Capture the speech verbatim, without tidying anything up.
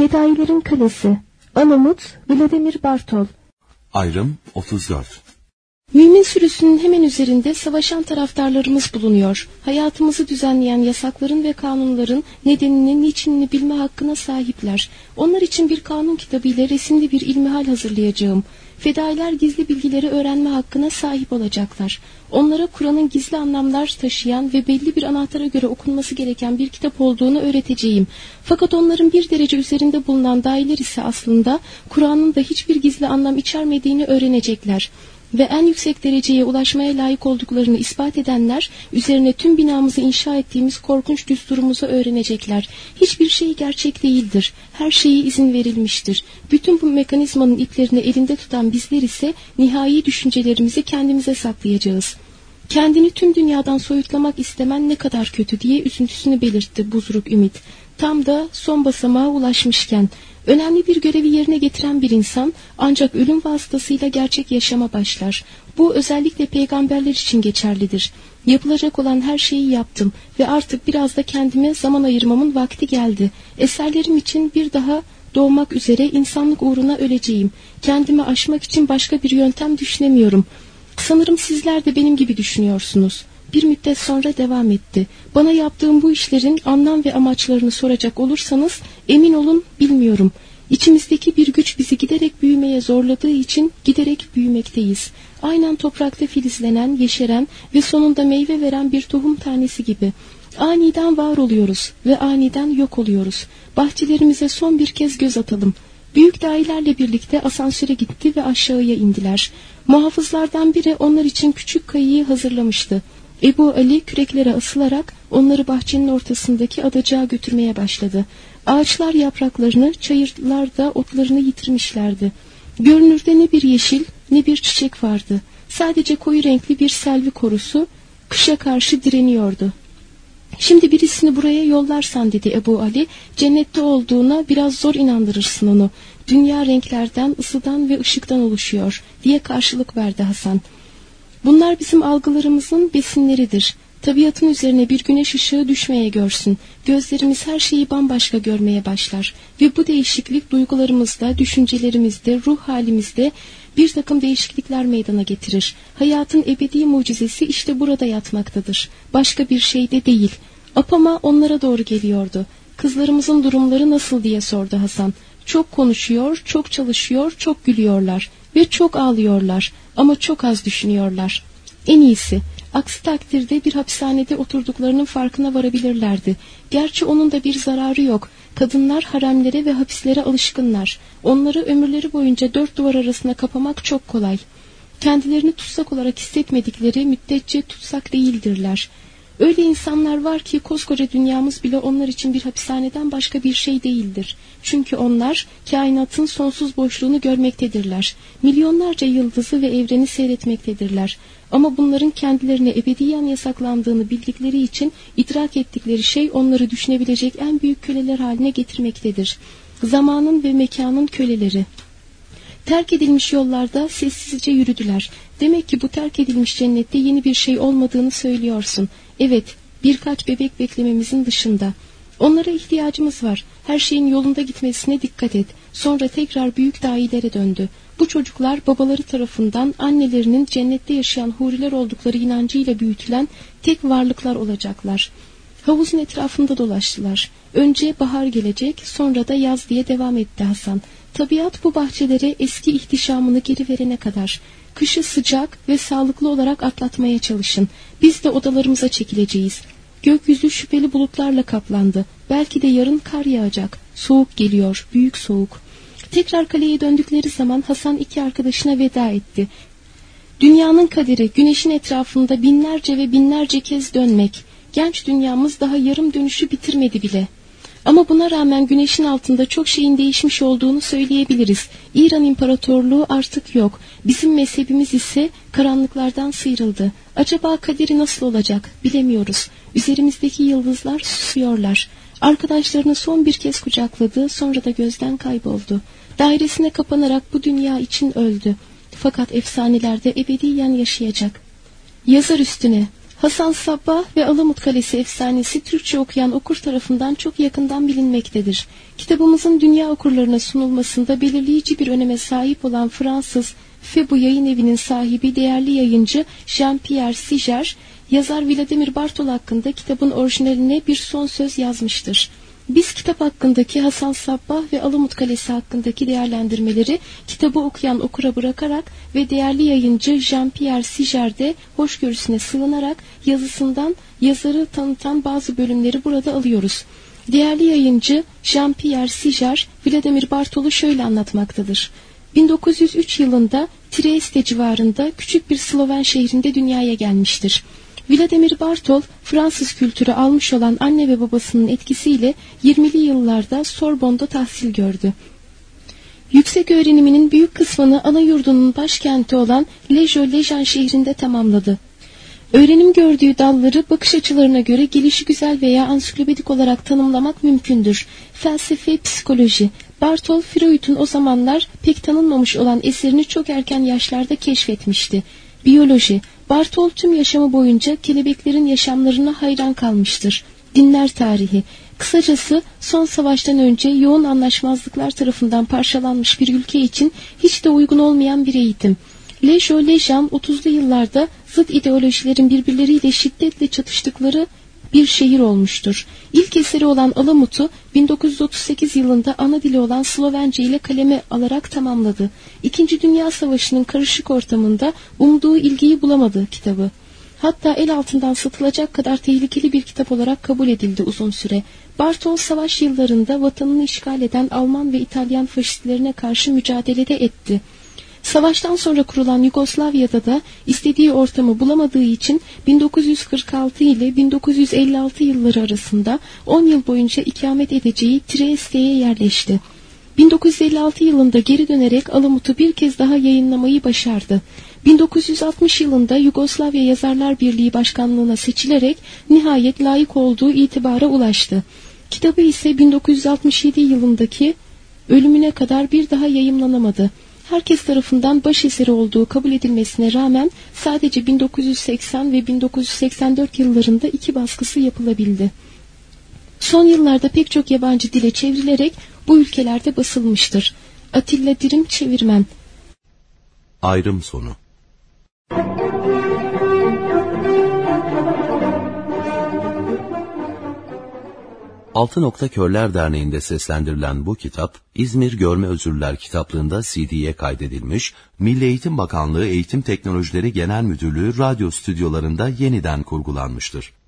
Fedailerin Kalesi. Anamut Vladimir Bartol. Ayrım otuz dört. Mümin sürüsünün hemen üzerinde savaşan taraftarlarımız bulunuyor. Hayatımızı düzenleyen yasakların ve kanunların nedenini, niçinini bilme hakkına sahipler. Onlar için bir kanun kitabı ile resimli bir ilmihal hazırlayacağım. Fedailer gizli bilgileri öğrenme hakkına sahip olacaklar. Onlara Kur'an'ın gizli anlamlar taşıyan ve belli bir anahtara göre okunması gereken bir kitap olduğunu öğreteceğim. Fakat onların bir derece üzerinde bulunan dahiler ise aslında Kur'an'ın da hiçbir gizli anlam içermediğini öğrenecekler. Ve en yüksek dereceye ulaşmaya layık olduklarını ispat edenler, üzerine tüm binamızı inşa ettiğimiz korkunç düsturumuzu öğrenecekler. Hiçbir şey gerçek değildir. Her şeye izin verilmiştir. Bütün bu mekanizmanın iplerini elinde tutan bizler ise nihai düşüncelerimizi kendimize saklayacağız. Kendini tüm dünyadan soyutlamak istemen ne kadar kötü diye üzüntüsünü belirtti buzruk Ümit. Tam da son basamağa ulaşmışken, önemli bir görevi yerine getiren bir insan ancak ölüm vasıtasıyla gerçek yaşama başlar. Bu özellikle peygamberler için geçerlidir. Yapılacak olan her şeyi yaptım ve artık biraz da kendime zaman ayırmamın vakti geldi. Eserlerim için bir daha doğmak üzere insanlık uğruna öleceğim. Kendimi aşmak için başka bir yöntem düşünemiyorum. Sanırım sizler de benim gibi düşünüyorsunuz. Bir müddet sonra devam etti. Bana yaptığım bu işlerin anlam ve amaçlarını soracak olursanız emin olun bilmiyorum. İçimizdeki bir güç bizi giderek büyümeye zorladığı için giderek büyümekteyiz. Aynen toprakta filizlenen, yeşeren ve sonunda meyve veren bir tohum tanesi gibi. Aniden var oluyoruz ve aniden yok oluyoruz. Bahçelerimize son bir kez göz atalım. Büyük dahilerle birlikte asansöre gitti ve aşağıya indiler. Muhafızlardan biri onlar için küçük kayayı hazırlamıştı. Ebu Ali küreklere asılarak onları bahçenin ortasındaki adacığa götürmeye başladı. Ağaçlar yapraklarını, çayırlar da otlarını yitirmişlerdi. Görünürde ne bir yeşil ne bir çiçek vardı. Sadece koyu renkli bir selvi korusu kışa karşı direniyordu. Şimdi birisini buraya yollarsan dedi Ebu Ali, cennette olduğuna biraz zor inandırırsın onu. Dünya renklerden, ısıdan ve ışıktan oluşuyor diye karşılık verdi Hasan. Bunlar bizim algılarımızın besinleridir. Tabiatın üzerine bir güneş ışığı düşmeye görsün. Gözlerimiz her şeyi bambaşka görmeye başlar. Ve bu değişiklik duygularımızda, düşüncelerimizde, ruh halimizde bir takım değişiklikler meydana getirir. Hayatın ebedi mucizesi işte burada yatmaktadır. Başka bir şey de değil. Apama onlara doğru geliyordu. Kızlarımızın durumları nasıl diye sordu Hasan. Çok konuşuyor, çok çalışıyor, çok gülüyorlar ve çok ağlıyorlar ama çok az düşünüyorlar. En iyisi, aksi takdirde bir hapishanede oturduklarının farkına varabilirlerdi. Gerçi onun da bir zararı yok. Kadınlar haremlere ve hapislere alışkınlar. Onları ömürleri boyunca dört duvar arasına kapamak çok kolay. Kendilerini tutsak olarak hissetmedikleri müddetçe tutsak değildirler. Öyle insanlar var ki koskoca dünyamız bile onlar için bir hapishaneden başka bir şey değildir. Çünkü onlar kainatın sonsuz boşluğunu görmektedirler. Milyonlarca yıldızı ve evreni seyretmektedirler. Ama bunların kendilerine ebediyen yasaklandığını bildikleri için idrak ettikleri şey onları düşünebilecek en büyük köleler haline getirmektedir. Zamanın ve mekanın köleleri. Terk edilmiş yollarda sessizce yürüdüler. Demek ki bu terk edilmiş cennette yeni bir şey olmadığını söylüyorsun. Evet, birkaç bebek beklememizin dışında. Onlara ihtiyacımız var. Her şeyin yolunda gitmesine dikkat et. Sonra tekrar büyük dahilere döndü. Bu çocuklar babaları tarafından annelerinin cennette yaşayan huriler oldukları inancıyla büyütülen tek varlıklar olacaklar. Havuzun etrafında dolaştılar. Önce bahar gelecek, sonra da yaz diye devam etti Hasan. Tabiat bu bahçelere eski ihtişamını geri verene kadar. Kışı sıcak ve sağlıklı olarak atlatmaya çalışın. Biz de odalarımıza çekileceğiz. Gökyüzü şüpheli bulutlarla kaplandı. Belki de yarın kar yağacak. Soğuk geliyor, büyük soğuk. Tekrar kaleye döndükleri zaman Hasan iki arkadaşına veda etti. Dünyanın kaderi güneşin etrafında binlerce ve binlerce kez dönmek. Genç dünyamız daha yarım dönüşü bitirmedi bile. Ama buna rağmen güneşin altında çok şeyin değişmiş olduğunu söyleyebiliriz. İran İmparatorluğu artık yok. Bizim mezhebimiz ise karanlıklardan sıyrıldı. Acaba kaderi nasıl olacak bilemiyoruz. Üzerimizdeki yıldızlar susuyorlar. Arkadaşlarını son bir kez kucakladı, sonra da gözden kayboldu. Dairesine kapanarak bu dünya için öldü. Fakat efsanelerde ebediyen yaşayacak. Yazar üstüne. Hasan Sabbah ve Alamut Kalesi efsanesi Türkçe okuyan okur tarafından çok yakından bilinmektedir. Kitabımızın dünya okurlarına sunulmasında belirleyici bir öneme sahip olan Fransız Febo Yayın Evi'nin sahibi değerli yayıncı Jean-Pierre Siger, yazar Vladimir Bartol hakkında kitabın orijinaline bir son söz yazmıştır. Biz kitap hakkındaki Hasan Sabbah ve Alamut Kalesi hakkındaki değerlendirmeleri kitabı okuyan okura bırakarak ve değerli yayıncı Jean-Pierre Siger'de hoşgörüsüne sığınarak yazısından yazarı tanıtan bazı bölümleri burada alıyoruz. Değerli yayıncı Jean-Pierre Siger, Vladimir Bartol'u şöyle anlatmaktadır. bin dokuz yüz üç yılında Trieste civarında küçük bir Sloven şehrinde dünyaya gelmiştir. Vladimir Bartol, Fransız kültürü almış olan anne ve babasının etkisiyle yirmili yıllarda Sorbonne'da tahsil gördü. Yüksek öğreniminin büyük kısmını ana yurdunun başkenti olan Lejo-Lejan şehrinde tamamladı. Öğrenim gördüğü dalları bakış açılarına göre gelişigüzel veya ansiklopedik olarak tanımlamak mümkündür. Felsefe, psikoloji. Bartol, Freud'un o zamanlar pek tanınmamış olan eserini çok erken yaşlarda keşfetmişti. Biyoloji. Bartol tüm yaşamı boyunca kelebeklerin yaşamlarına hayran kalmıştır. Dinler tarihi. Kısacası son savaştan önce yoğun anlaşmazlıklar tarafından parçalanmış bir ülke için hiç de uygun olmayan bir eğitim. Lejo-Lejan otuzlu yıllarda zıt ideolojilerin birbirleriyle şiddetle çatıştıkları bir şehir olmuştur. İlk eseri olan Alamut'u bin dokuz yüz otuz sekiz yılında ana dili olan Slovence ile kaleme alarak tamamladı. İkinci Dünya Savaşı'nın karışık ortamında umduğu ilgiyi bulamadı kitabı. Hatta el altından satılacak kadar tehlikeli bir kitap olarak kabul edildi uzun süre. Bartol savaş yıllarında vatanını işgal eden Alman ve İtalyan faşistlerine karşı mücadelede etti. Savaştan sonra kurulan Yugoslavya'da da istediği ortamı bulamadığı için bin dokuz yüz kırk altı ile bin dokuz yüz elli altı yılları arasında on yıl boyunca ikamet edeceği Trieste'ye yerleşti. bin dokuz yüz elli altı yılında geri dönerek Alamut'u bir kez daha yayınlamayı başardı. bin dokuz yüz altmış yılında Yugoslavya Yazarlar Birliği Başkanlığı'na seçilerek nihayet layık olduğu itibara ulaştı. Kitabı ise bin dokuz yüz altmış yedi yılındaki ölümüne kadar bir daha yayımlanamadı. Herkes tarafından başeseri olduğu kabul edilmesine rağmen sadece bin dokuz yüz seksen ve bin dokuz yüz seksen dört yıllarında iki baskısı yapılabildi. Son yıllarda pek çok yabancı dile çevrilerek bu ülkelerde basılmıştır. Atilla Dirim çevirmen. Ayrım sonu. Altı Nokta Körler Derneği'nde seslendirilen bu kitap, İzmir Görme Özürler kitaplığında C D'ye kaydedilmiş, Milli Eğitim Bakanlığı Eğitim Teknolojileri Genel Müdürlüğü radyo stüdyolarında yeniden kurgulanmıştır.